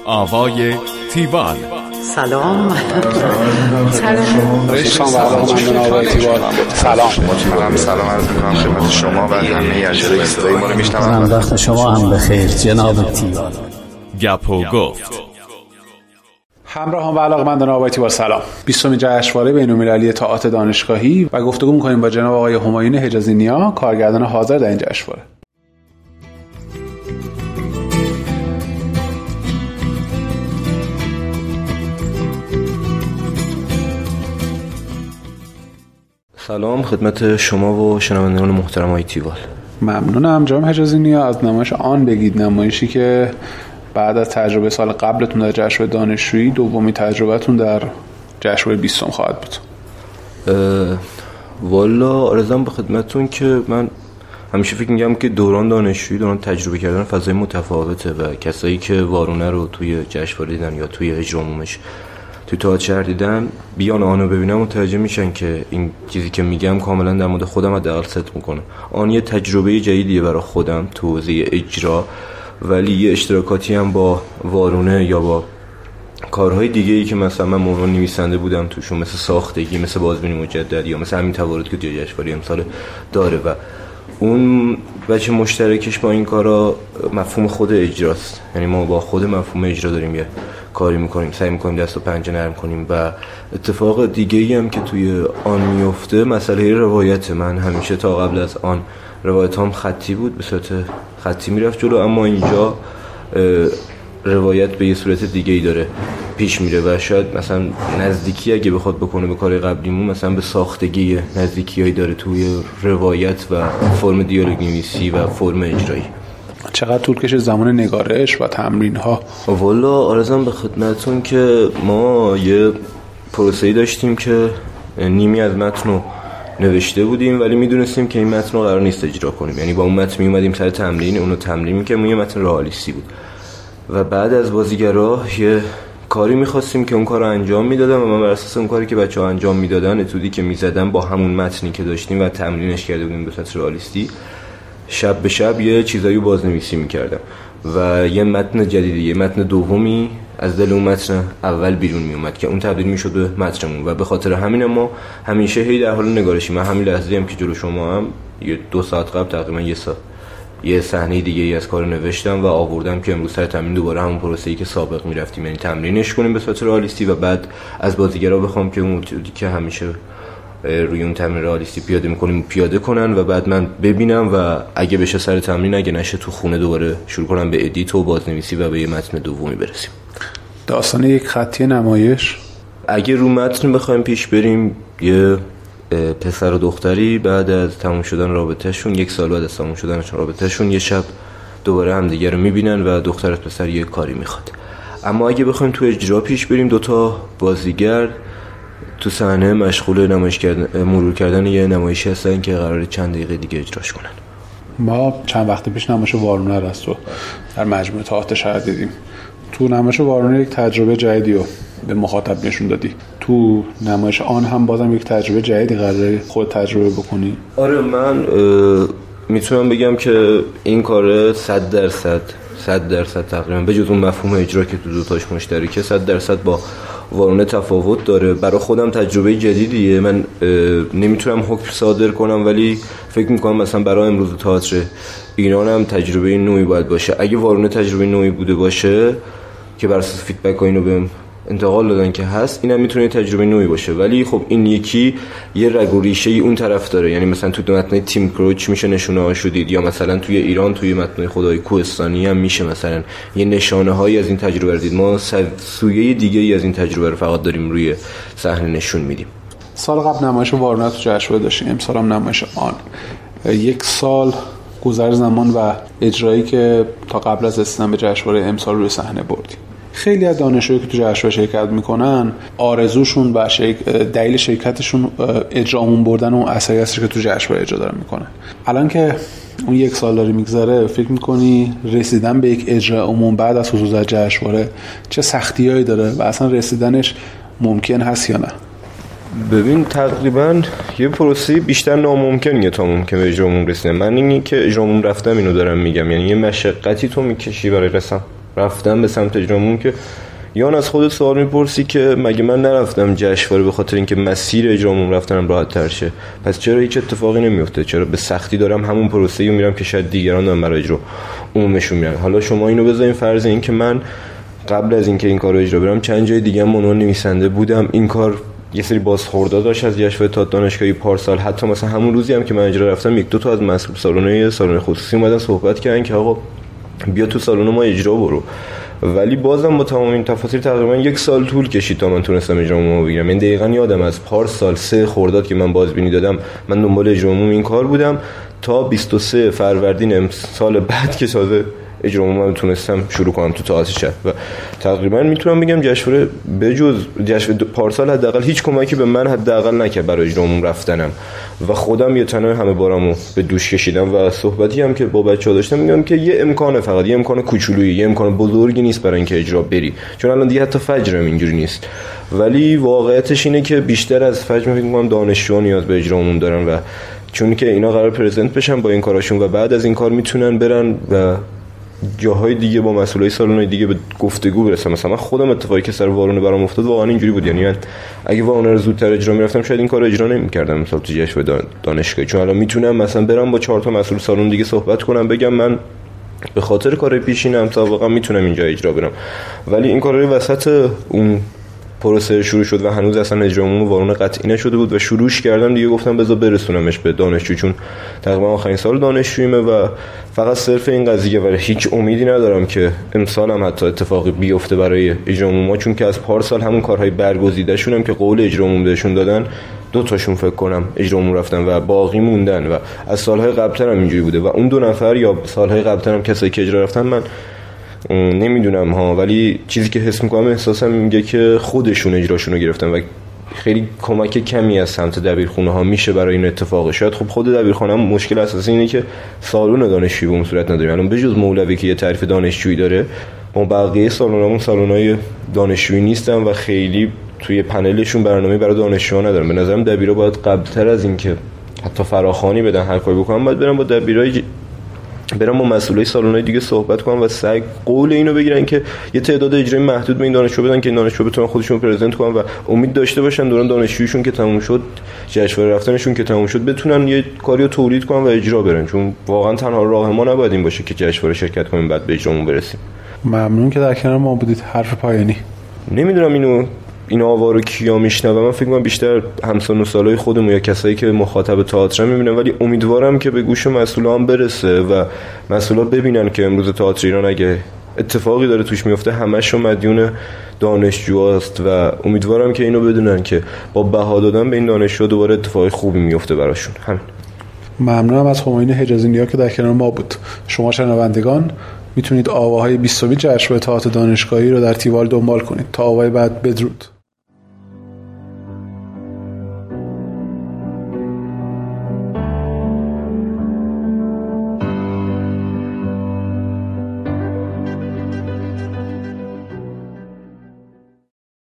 آوای تیوال. سلام. سلام عرض می‌کنم خدمت شما و همه اجرای صدای ما رو میشنوند. وقت شما هم بخیر جناب تیوال. گپ و گفت. همراهان و علاقه‌مندان آوای تیوال سلام. 20مین جشنواره بین‌المللی تئاتر دانشگاهی و گفتگو می‌کنیم با جناب آقای همایون حجازی نیا، کارگردان حاضر در این جشنواره. سلام خدمت شما و شنوندگان محترم آقای تیوال. ممنونم جناب حجازی نیا. از نمایش آن بگید، نمایشی که بعد از تجربه سال قبلتون در جشنواره دانشجویی دومین تجربهتون در جشنواره 20 خواهد بود. والا آرزوام به خدمتتون که من همیشه فکر میگم که دوران دانشجویی دوران تجربه کردن فضای متفاوته و کسایی که وارونه رو توی جشنواره دیدن یا توی اجرامومش توی تئاتر شهر دیدن بیان آنو ببینن متوجه میشن که این چیزی که میگم کاملا در مورد خودم حداقل صدق میکنه. آن یه تجربه جدیدیه برای خودم تو حوزه اجرا، ولی یه اشتراکاتی هم با وارونه یا با کارهای دیگه‌ای که مثلا من عنوان نویسنده بودم توشون، مثل ساختگی، مثل بازبینی مجدد یا مثل همین تواردی که توی جشنواره امسال داره و اون بچه مشترکش با این کارا مفهوم خود اجراست. یعنی ما با خود مفهوم اجرا داریم یه کاری میکنیم، سعی میکنیم دست و پنجه نرم کنیم. و اتفاق دیگه‌ای هم که توی آن میفته مسئله روایت. من همیشه تا قبل از آن روایتام خطی بود، به صورت خطی میرفت جلو، اما اینجا روایت به یه صورت دیگه‌ای داره پیش میره و شاید مثلا نزدیکی اگه بخواد بکنه به کار قبلیمون مثلا به ساختگی نزدیکیایی داره توی روایت و فرم دیالوگ نویسی و فرم اجرایی. چقدر طول کشه زمان نگارش و تمرین ها؟ والا آرزوام به خدمتتون که ما یه پروسه‌ای داشتیم که نیمی از متن رو نوشته بودیم ولی میدونستیم که این متن رو قرار نیست اجرا کنیم. یعنی با اون متن میومدیم سر تمرین، اونو تمرین می‌کردیم، یه متن رئالیستی بود و بعد از بازیگرا یه کاری می‌خواستیم که اون کارو انجام میدادن و من بر اساس اون کاری که بچه‌ها انجام میدادن، اتودی که می‌زدن با همون متنی که داشتیم و تمرینش کرده بودیم به صورت رئالیستی، شب به شب یه چیزایی رو بازنویسی می‌کردم و یه متن جدیدی، یه متن دومی از دل اون متن اول بیرون میومد که اون تبدیل میشد به متنمون و به خاطر همین ما همیشه هی در حال نگارشیم. من همین لحظه هم که جلو شما هم یه 2 ساعت قبل تقریبا یه صحنه دیگه ای از کارو نوشتم و آوردم که امروز سر تمرین دوباره همون پروسه‌ای که سابق میرفتیم، یعنی تمرینش کنیم به صورت رئالیستی و بعد از بازیگرا بخوام که اون چیزی که همیشه روی اون تمرین رئالیستی پیاده می‌کنیم پیاده کنن و بعد من ببینم و اگه بشه سر تمرین، اگه نشه تو خونه دوباره شروع کنم به ادیت و بازنویسی و به یه متن دومی برسیم. داستان یک خطی نمایش، اگه رو متن بخوایم پیش بریم، یه پسر و دختری بعد از تموم شدن رابطه‌شون، 1 سال بعد از تموم شدن رابطه‌شون، یه شب دوباره همدیگه رو می‌بینن و دختر از پسر یه کاری می‌خواد. اما اگه بخوایم تو اجرا پیش بریم، 2 تا بازیگر تو صحنه مشغول مرور کردن یه نمایشی هستن که قراره چند دقیقه دیگه اجراش کنن. ما چند وقت پیش نمایش وارونه رو از تو در مجموعه تئاتر شهر دیدیم. تو نمایش وارونه یک تجربه جدیدی رو به مخاطب نشون دادی. تو نمایش آن هم بازم یک تجربه جدیدی قراره خود تجربه بکنی؟ آره، من میتونم بگم که این کار 100% تقریبا به جز اون مفهوم اجرا که تو 2 تاش مشترکه 100% با وارونه تفاوت داره. برای خودم تجربه جدیدیه. من نمیتونم حکم صادر کنم ولی فکر میکنم مثلا برای امروز تئاتر ایران هم تجربه نوعی باید باشه. اگه وارونه تجربه نوعی بوده باشه که بر اساس فیدبک اینو بهم انتقال دادن که هست، اینم میتونه تجربه نوعی باشه، ولی خب این یکی یه رگ و ریشه اون طرف داره. یعنی مثلا تو متن تیم کروچ میشه نشونه ها شدید، یا مثلا توی ایران توی متن خدای کوهستانی هم میشه مثلا یه نشانه هایی از این تجربه رو دید. ما سویه دیگه ای از این تجربه رو فقط داریم روی صحنه نشون میدیم. سال قبل نمایش وارونه تو جشنواره داشتیم، امسال هم نمایش آن. 1 سال گذر زمان و اجرایی که تا قبل از رسیدن به جشنواره امسال روی صحنه بردیم. خیلی از دانشجویی که تو جشنواره شرکت میکنن آرزوشون و دلیل شرکتشون اجرامون بردن اون اثری هست که تو جشنواره اجرا دارن میکنن. الان که اون 1 سال داره میگذره، فکر میکنی رسیدن به یک اجرا عموم بعد از حضور جشنواره چه سختیایی داره و اصلا رسیدنش ممکن هست یا نه؟ ببین، تقریبا یه پروسه بیشتر ناممکنیه تا ممکن به اجرامون رسیدن. من اینی که اجرامون رفتم اینو دارم میگم، یعنی یه مشقتی تو میکشی برای رفتم به سمت اجرامون که یان از خودت سوال میپرسی که مگه من نرفتم جشنواره به خاطر اینکه مسیر اجرامون رفتنم راحت تر شه، پس چرا هیچ اتفاقی نمیفته؟ چرا به سختی دارم همون پروسه‌ای رو میرم که شاید دیگران دارن برای اجرا عمومشون میرن؟ حالا شما اینو بذارین فرض این که من قبل از اینکه این کارو اجرا برم چند جای دیگه هم عنوان نویسنده بودم، این کار یه سری بازخوردا داشت از جشنواره تا دانشگاهی پارسال. حتی مثلا همون روزی هم که من اجرا رفتم یک دو تا از مسئول سالن خصوصی اومدن صحبت کردن که آقا بیا تو سالن ما اجرا برو، ولی بازم با تمام این تفاصیل تقریبا 1 سال طول کشید تا من تونستم اجرامو بگیرم. من دقیقاً یادم از پارسال 3 خرداد که من بازبینی دادم من دنبال اجرامو این کار بودم تا 23 فروردین سال بعد که تازه اجرامو من تونستم شروع کنم تو تئاتر شهر. و تقریبا میتونم بگم جشنواره بجز جشنواره پارسال حداقل هیچ کمکی به من حداقل نکرد برای اجرامو رفتنم و خودم یه تنها همه بارامو به دوش کشیدم. و صحبتی هم که با بچه‌ها داشتم میگم که یه امکانه، فقط یه امکان کوچولویی، یه امکان بزرگی نیست برای اینکه اجرا بری، چون الان دیگه حتی فجرم اینجوری نیست. ولی واقعیتش اینه که بیشتر از فجر فکر می‌کنم دانشجوها نیاز به اجرامون دارن و چون که اینا قرار پرزنت بشن با این کاراشون و بعد از این کار میتونن برن و جاهای دیگه با مسئولای سالن‌های دیگه به گفتگو برسم. مثلا من خودم اتفاقی که سر وارونه برام افتاد واقعا اینجوری بود، یعنی من اگه وارونه رو زودتر اجرا می‌رفتم شاید این کارو اجرا نمی‌کردم مثلا تو جشنواره دانشگاهی، چون الان میتونم مثلا برم با 4 تا مسئول سالن دیگه صحبت کنم بگم من به خاطر کار پیشینم سابقا میتونم اینجا اجرا برم. ولی این کارای وسط اون پروسه شروع شد و هنوز اصلا اجرامون وارونه قطعی نشده بود و شروعش کردم دیگه، گفتم بذار برسونمش به دانشجو، چون تقریبا آخرین سال دانشجوییمه و فقط صرف این قضیه ولی هیچ امیدی ندارم که امسال هم حتی اتفاقی بیفته برای اجرامون ما، چون که از پارسال همون کارهای برگزیده شونم که قول اجرامون بهشون دادن 2 تاشون فکر کنم اجرامون رفتن و باقی موندن و از سالهای قبل‌تر هم اینجوری بوده و اون 2 نفر یا سالهای قبل‌تر هم کسایی که اجرا رفتن من نمیدونم ها، ولی چیزی که حس میکنم احساسم میگه که خودشون اجراشون رو گرفتن و خیلی کمک کمی از سمت دبیرخونه ها میشه برای این اتفاق. شاید خب خود دبیرخونه هم مشکل اساسی اینه که سالن دانشجویی به اون صورت نداریم. الان بجز مولوی که یه تعریف دانشجویی داره با بقیه سالنامون سالن‌های دانشجویی نیستن و خیلی توی پنلشون برنامه برای دانشجوها ندارن. به نظرم دبیرا باید قبل‌تر از این که حتی فراخوانی بدن هر کاری بکنن باید برن با دبیرای برام با مسئولای سالن‌های دیگه صحبت کنم و سعی قول اینو بگیرن که یه تعداد اجرایی محدود به این دانشجو بدن که این دانشجو بتونن خودشون پرزنت کنن و امید داشته باشن دوران دانشجوییشون که تموم شد، جشنواره رفتنشون که تموم شد، بتونن یه کاریو تولید کنن و اجرا برن، چون واقعا تنها راه ما نباید این باشه که جشنواره شرکت کنیم بعد به اجرامون برسیم. ممنون که در کنار ما بودید. حرف پایانی. نمیدونم این آوارو کیا میشنوه، من فکر کنم بیشتر همسن و سالای خودمون یا کسایی که مخاطب تئاتر میبینن، ولی امیدوارم که به گوش مسئولان برسه و مسئولا ببینن که امروز تئاتر ایران اگه اتفاقی داره توش میفته همش مدیون دانشجوهاست و امیدوارم که اینو بدونن که با بها دادن به این دانشجو دوباره اتفاقی خوبی میفته براشون. همین. ممنونم از همایون حجازی نیا که در کنار ما بود. شما شنوندگان میتونید آواهای 20 جشنواره تئاتر دانشگاهی رو در تیوال دنبال کنید. تا آوای بعد بدرود.